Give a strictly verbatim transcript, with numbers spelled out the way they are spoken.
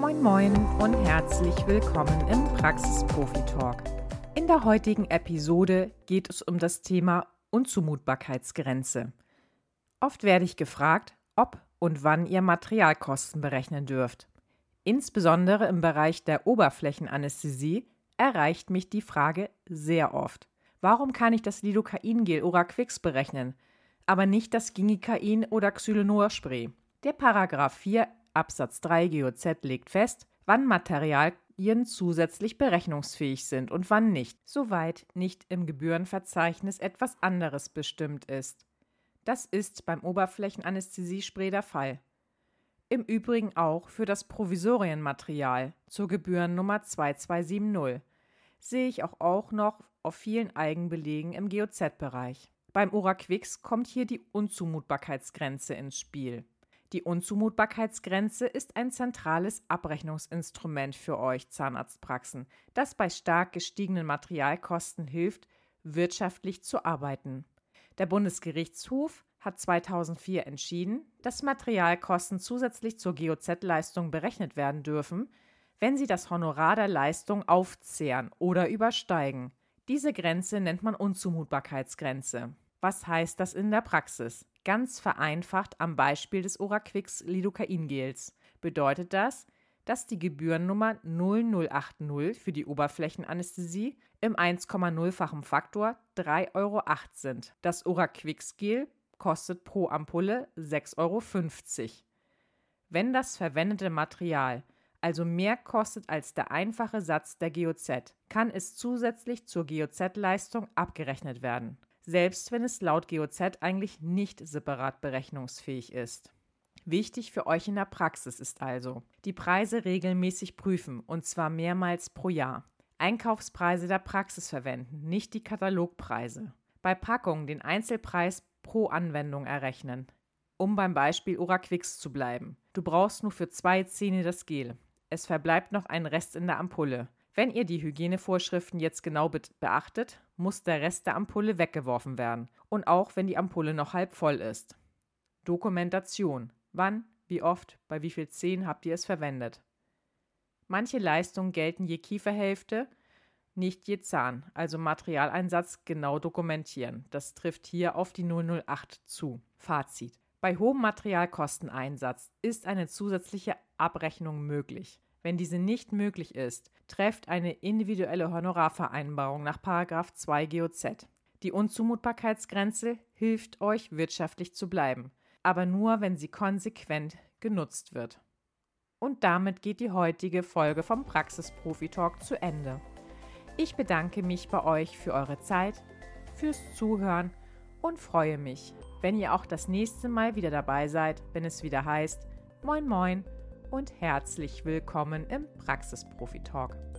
Moin Moin und herzlich willkommen im Praxisprofi-Talk. In der heutigen Episode geht es um das Thema Unzumutbarkeitsgrenze. Oft werde ich gefragt, ob und wann ihr Materialkosten berechnen dürft. Insbesondere im Bereich der Oberflächenanästhesie erreicht mich die Frage sehr oft. Warum kann ich das Lidocain-Gel Oraquix berechnen, aber nicht das Gingicain oder Xylonor-Spray? Der Paragraph vier Absatz drei G O Z legt fest, wann Materialien zusätzlich berechnungsfähig sind und wann nicht, soweit nicht im Gebührenverzeichnis etwas anderes bestimmt ist. Das ist beim Oberflächenanästhesiespray der Fall. Im Übrigen auch für das Provisorienmaterial zur Gebührennummer zwei zwei sieben null. Sehe ich auch, auch noch auf vielen Eigenbelegen im G O Z-Bereich. Beim Oraquix kommt hier die Unzumutbarkeitsgrenze ins Spiel. Die Unzumutbarkeitsgrenze ist ein zentrales Abrechnungsinstrument für euch Zahnarztpraxen, das bei stark gestiegenen Materialkosten hilft, wirtschaftlich zu arbeiten. Der Bundesgerichtshof hat zweitausendvier entschieden, dass Materialkosten zusätzlich zur G O Z-Leistung berechnet werden dürfen, wenn sie das Honorar der Leistung aufzehren oder übersteigen. Diese Grenze nennt man Unzumutbarkeitsgrenze. Was heißt das in der Praxis? Ganz vereinfacht am Beispiel des Oraquix Lidocain-Gels bedeutet das, dass die Gebührennummer null null acht null für die Oberflächenanästhesie im eins Komma null-fachen Faktor drei Euro acht sind. Das Oraquix-Gel kostet pro Ampulle sechs Euro fünfzig. Wenn das verwendete Material also mehr kostet als der einfache Satz der G O Z, kann es zusätzlich zur G O Z-Leistung abgerechnet werden, selbst wenn es laut G O Z eigentlich nicht separat berechnungsfähig ist. Wichtig für euch in der Praxis ist also, die Preise regelmäßig prüfen, und zwar mehrmals pro Jahr. Einkaufspreise der Praxis verwenden, nicht die Katalogpreise. Bei Packungen den Einzelpreis pro Anwendung errechnen. Um beim Beispiel Oraquix zu bleiben. Du brauchst nur für zwei Zähne das Gel. Es verbleibt noch ein Rest in der Ampulle. Wenn ihr die Hygienevorschriften jetzt genau be- beachtet, muss der Rest der Ampulle weggeworfen werden. Und auch wenn die Ampulle noch halb voll ist. Dokumentation. Wann, wie oft, bei wie viel Zähnen habt ihr es verwendet? Manche Leistungen gelten je Kieferhälfte, nicht je Zahn, also Materialeinsatz genau dokumentieren. Das trifft hier auf die null null acht zu. Fazit. Bei hohem Materialkosteneinsatz ist eine zusätzliche Abrechnung möglich. Wenn diese nicht möglich ist, trefft eine individuelle Honorarvereinbarung nach Paragraph zwei G O Z. Die Unzumutbarkeitsgrenze hilft euch, wirtschaftlich zu bleiben, aber nur, wenn sie konsequent genutzt wird. Und damit geht die heutige Folge vom Praxisprofi-Talk zu Ende. Ich bedanke mich bei euch für eure Zeit, fürs Zuhören und freue mich, wenn ihr auch das nächste Mal wieder dabei seid, wenn es wieder heißt Moin Moin und herzlich willkommen im Praxisprofi-Talk.